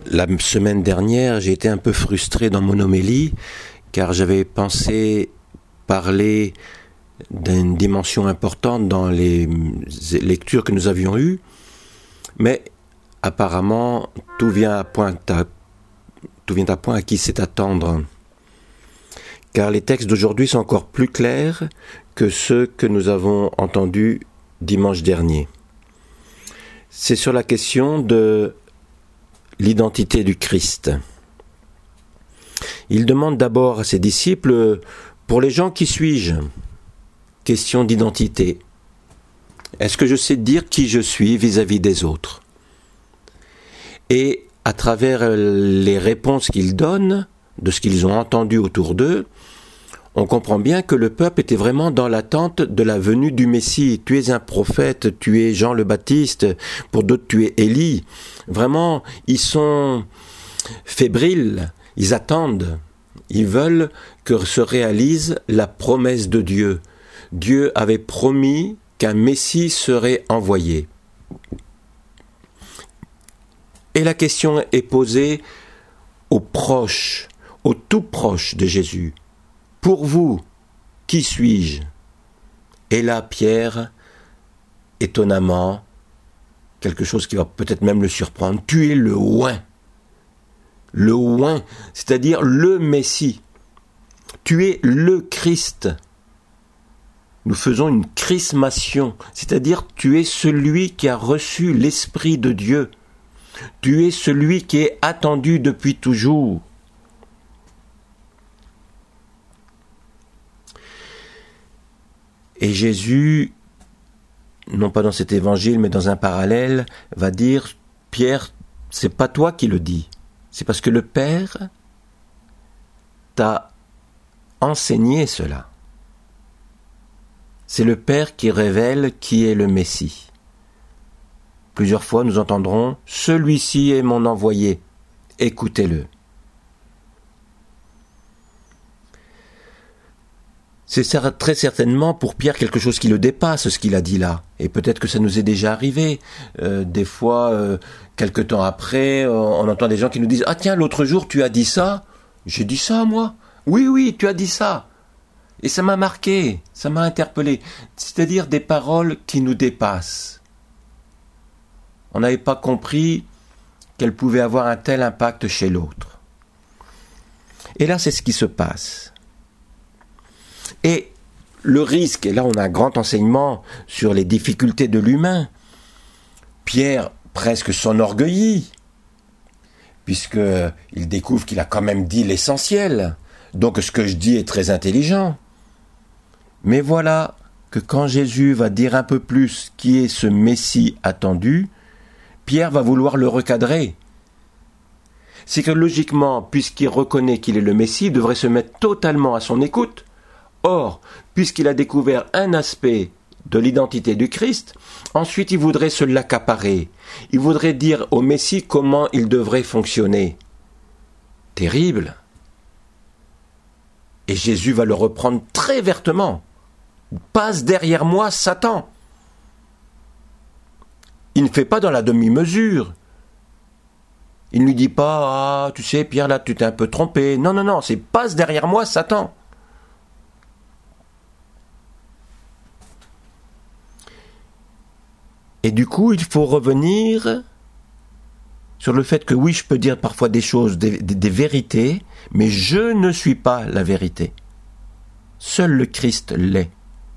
La semaine dernière, j'ai été un peu frustré dans mon homélie, car j'avais pensé parler d'une dimension importante dans les lectures que nous avions eues, mais apparemment tout vient à point à qui c'est attendre, car les textes d'aujourd'hui sont encore plus clairs que ceux que nous avons entendus dimanche dernier. C'est sur la question de l'identité du Christ. Il demande d'abord à ses disciples, pour les gens, qui suis-je ? Question d'identité. Est-ce que je sais dire qui je suis vis-à-vis des autres ? Et à travers les réponses qu'ils donnent, de ce qu'ils ont entendu autour d'eux, on comprend bien que le peuple était vraiment dans l'attente de la venue du Messie. Tu es un prophète, tu es Jean le Baptiste, pour d'autres tu es Élie. Vraiment, ils sont fébriles, ils attendent, ils veulent que se réalise la promesse de Dieu. Dieu avait promis qu'un Messie serait envoyé. Et la question est posée aux proches, aux tout proches de Jésus. Pour vous, qui suis-je ? Et là, Pierre, étonnamment, quelque chose qui va peut-être même le surprendre, tu es le oint. Le oint, c'est-à-dire le Messie. Tu es le Christ. Nous faisons une chrismation, c'est-à-dire tu es celui qui a reçu l'Esprit de Dieu. Tu es celui qui est attendu depuis toujours. Et Jésus, non pas dans cet évangile, mais dans un parallèle, va dire, Pierre, c'est pas toi qui le dis, c'est parce que le Père t'a enseigné cela. C'est le Père qui révèle qui est le Messie. Plusieurs fois nous entendrons, celui-ci est mon envoyé, écoutez-le. C'est très certainement pour Pierre quelque chose qui le dépasse, ce qu'il a dit là. Et peut-être que ça nous est déjà arrivé. Des fois, quelque temps après, on entend des gens qui nous disent « Ah tiens, l'autre jour, tu as dit ça ?» J'ai dit ça, moi ? Oui, tu as dit ça. Et ça m'a marqué, ça m'a interpellé. C'est-à-dire des paroles qui nous dépassent. On n'avait pas compris qu'elles pouvaient avoir un tel impact chez l'autre. Et là, c'est ce qui se passe. Et le risque, et là on a un grand enseignement sur les difficultés de l'humain. Pierre presque s'enorgueillit, puisqu'il découvre qu'il a quand même dit l'essentiel. Donc ce que je dis est très intelligent. Mais voilà que quand Jésus va dire un peu plus qui est ce Messie attendu, Pierre va vouloir le recadrer. C'est que logiquement, puisqu'il reconnaît qu'il est le Messie, il devrait se mettre totalement à son écoute. Or, puisqu'il a découvert un aspect de l'identité du Christ, ensuite il voudrait se l'accaparer. Il voudrait dire au Messie comment il devrait fonctionner. Terrible. Et Jésus va le reprendre très vertement. Passe derrière moi, Satan. Il ne fait pas dans la demi-mesure. Il ne lui dit pas, ah, tu sais, Pierre, là, tu t'es un peu trompé. Non, c'est passe derrière moi, Satan. Et du coup, il faut revenir sur le fait que oui, je peux dire parfois des choses, des vérités, mais je ne suis pas la vérité. Seul le Christ l'est.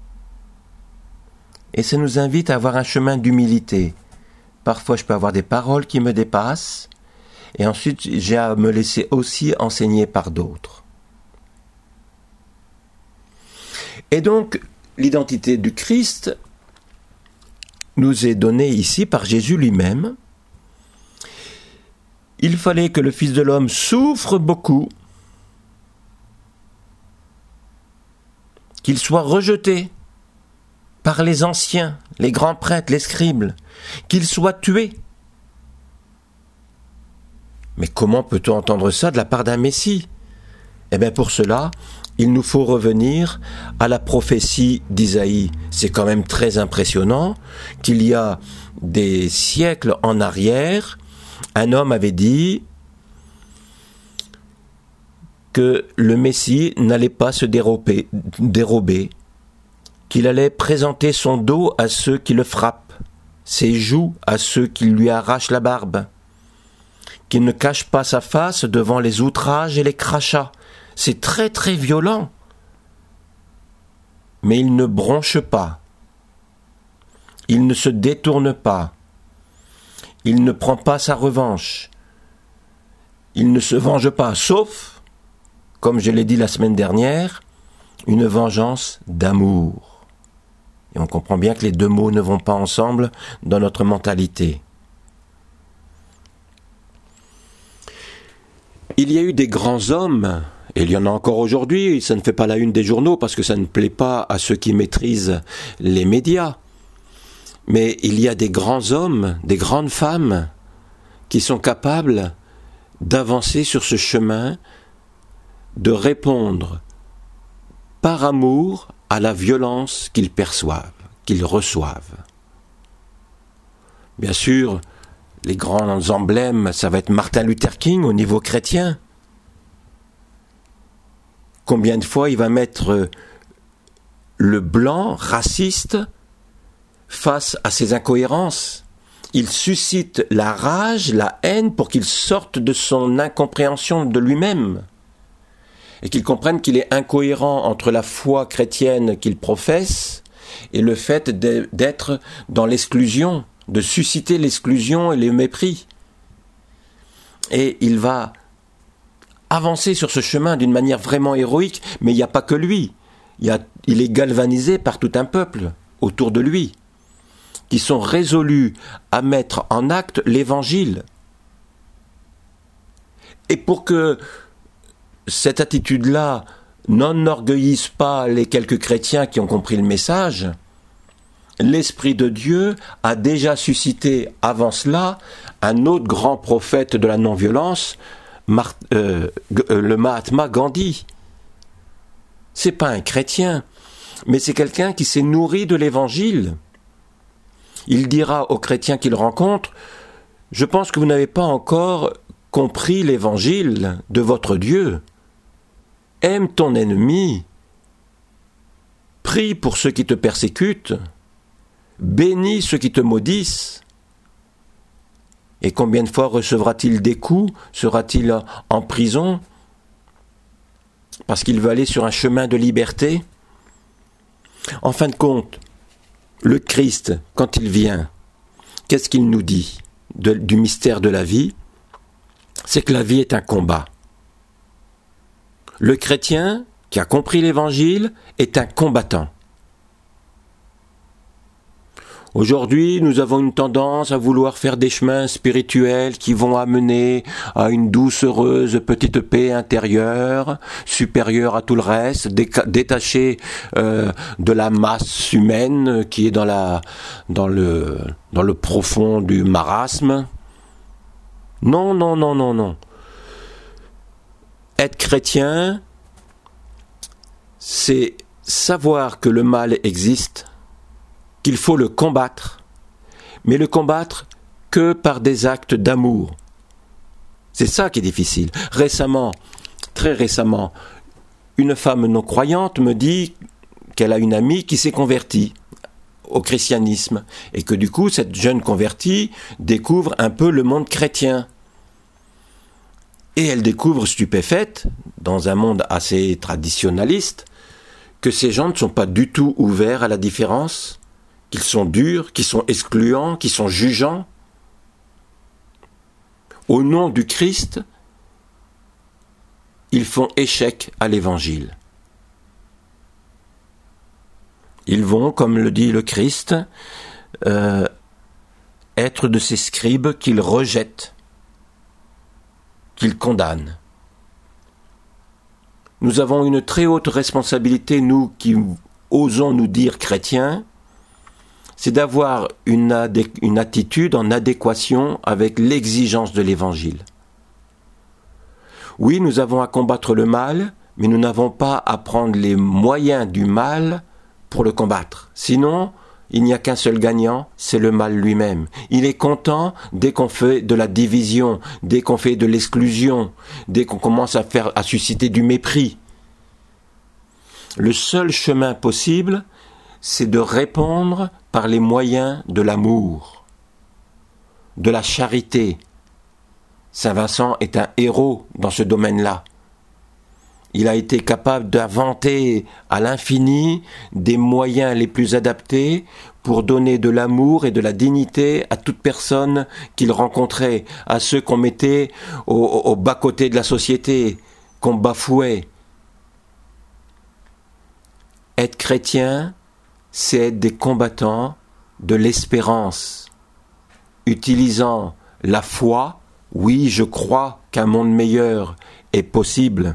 Et ça nous invite à avoir un chemin d'humilité. Parfois, je peux avoir des paroles qui me dépassent, et ensuite, j'ai à me laisser aussi enseigner par d'autres. Et donc, l'identité du Christ nous est donnée ici par Jésus lui-même. Il fallait que le Fils de l'homme souffre beaucoup, qu'il soit rejeté par les anciens, les grands prêtres, les scribes, qu'il soit tué. Mais comment peut-on entendre ça de la part d'un Messie ? Eh bien pour cela, il nous faut revenir à la prophétie d'Isaïe. C'est quand même très impressionnant qu'il y a des siècles en arrière, un homme avait dit que le Messie n'allait pas se dérober, qu'il allait présenter son dos à ceux qui le frappent, ses joues à ceux qui lui arrachent la barbe, qu'il ne cache pas sa face devant les outrages et les crachats. C'est très très violent. Mais il ne bronche pas. Il ne se détourne pas. Il ne prend pas sa revanche. Il ne se venge pas, sauf, comme je l'ai dit la semaine dernière, une vengeance d'amour. Et on comprend bien que les deux mots ne vont pas ensemble dans notre mentalité. Il y a eu des grands hommes, et il y en a encore aujourd'hui, ça ne fait pas la une des journaux parce que ça ne plaît pas à ceux qui maîtrisent les médias. Mais il y a des grands hommes, des grandes femmes qui sont capables d'avancer sur ce chemin, de répondre par amour à la violence qu'ils perçoivent, qu'ils reçoivent. Bien sûr, les grands emblèmes, ça va être Martin Luther King au niveau chrétien. Combien de fois il va mettre le blanc raciste face à ses incohérences. Il suscite la rage, la haine pour qu'il sorte de son incompréhension de lui-même et qu'il comprenne qu'il est incohérent entre la foi chrétienne qu'il professe et le fait d'être dans l'exclusion, de susciter l'exclusion et le mépris. Et il va avancer sur ce chemin d'une manière vraiment héroïque, mais il n'y a pas que lui. Il est galvanisé par tout un peuple autour de lui, qui sont résolus à mettre en acte l'évangile. Et pour que cette attitude-là n'enorgueillisse pas les quelques chrétiens qui ont compris le message, l'Esprit de Dieu a déjà suscité avant cela un autre grand prophète de la non-violence, le Mahatma Gandhi. C'est pas un chrétien, mais c'est quelqu'un qui s'est nourri de l'évangile. Il dira aux chrétiens qu'il rencontre, « Je pense que vous n'avez pas encore compris l'évangile de votre Dieu. Aime ton ennemi. Prie pour ceux qui te persécutent. Bénis ceux qui te maudissent. » Et combien de fois recevra-t-il des coups? Sera-t-il en prison? Parce qu'il veut aller sur un chemin de liberté? En fin de compte, le Christ, quand il vient, qu'est-ce qu'il nous dit du mystère de la vie? C'est que la vie est un combat. Le chrétien, qui a compris l'évangile, est un combattant. Aujourd'hui, nous avons une tendance à vouloir faire des chemins spirituels qui vont amener à une douce, heureuse petite paix intérieure, supérieure à tout le reste, détachée de la masse humaine qui est dans le profond du marasme. Non, non, non, non, non. Être chrétien, c'est savoir que le mal existe, qu'il faut le combattre, mais le combattre que par des actes d'amour. C'est ça qui est difficile. Récemment, très récemment, une femme non-croyante me dit qu'elle a une amie qui s'est convertie au christianisme et que du coup, cette jeune convertie découvre un peu le monde chrétien. Et elle découvre stupéfaite, dans un monde assez traditionnaliste, que ces gens ne sont pas du tout ouverts à la différence, qu'ils sont durs, qu'ils sont excluants, qu'ils sont jugeants. Au nom du Christ, ils font échec à l'Évangile. Ils vont, comme le dit le Christ, être de ces scribes qu'ils rejettent, qu'ils condamnent. Nous avons une très haute responsabilité, nous qui osons nous dire chrétiens, c'est d'avoir une attitude en adéquation avec l'exigence de l'Évangile. Oui, nous avons à combattre le mal, mais nous n'avons pas à prendre les moyens du mal pour le combattre. Sinon, il n'y a qu'un seul gagnant, c'est le mal lui-même. Il est content dès qu'on fait de la division, dès qu'on fait de l'exclusion, dès qu'on commence à susciter du mépris. Le seul chemin possible, c'est de répondre par les moyens de l'amour, de la charité. Saint Vincent est un héros dans ce domaine-là. Il a été capable d'inventer à l'infini des moyens les plus adaptés pour donner de l'amour et de la dignité à toute personne qu'il rencontrait, à ceux qu'on mettait au bas-côté de la société, qu'on bafouait. Être chrétien, c'est être des combattants de l'espérance, utilisant la foi. Oui, je crois qu'un monde meilleur est possible.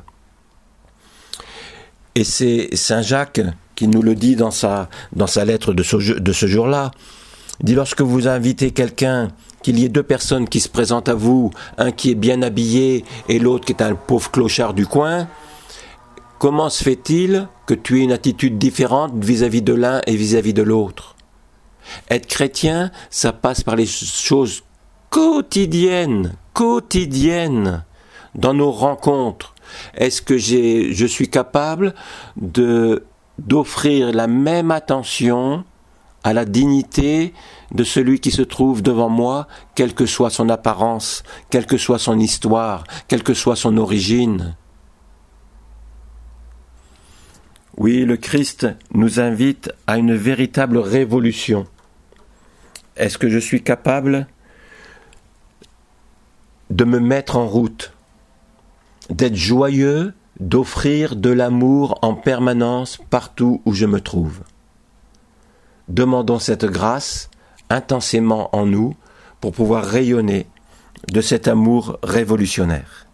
Et c'est Saint Jacques qui nous le dit dans sa lettre de ce jour-là. Il dit, lorsque vous invitez quelqu'un, qu'il y ait deux personnes qui se présentent à vous, un qui est bien habillé et l'autre qui est un pauvre clochard du coin, comment se fait-il que tu aies une attitude différente vis-à-vis de l'un et vis-à-vis de l'autre? Être chrétien, ça passe par les choses quotidiennes, dans nos rencontres. Est-ce que je suis capable d'offrir la même attention à la dignité de celui qui se trouve devant moi, quelle que soit son apparence, quelle que soit son histoire, quelle que soit son origine? Oui, le Christ nous invite à une véritable révolution. Est-ce que je suis capable de me mettre en route, d'être joyeux, d'offrir de l'amour en permanence partout où je me trouve? Demandons cette grâce intensément en nous pour pouvoir rayonner de cet amour révolutionnaire.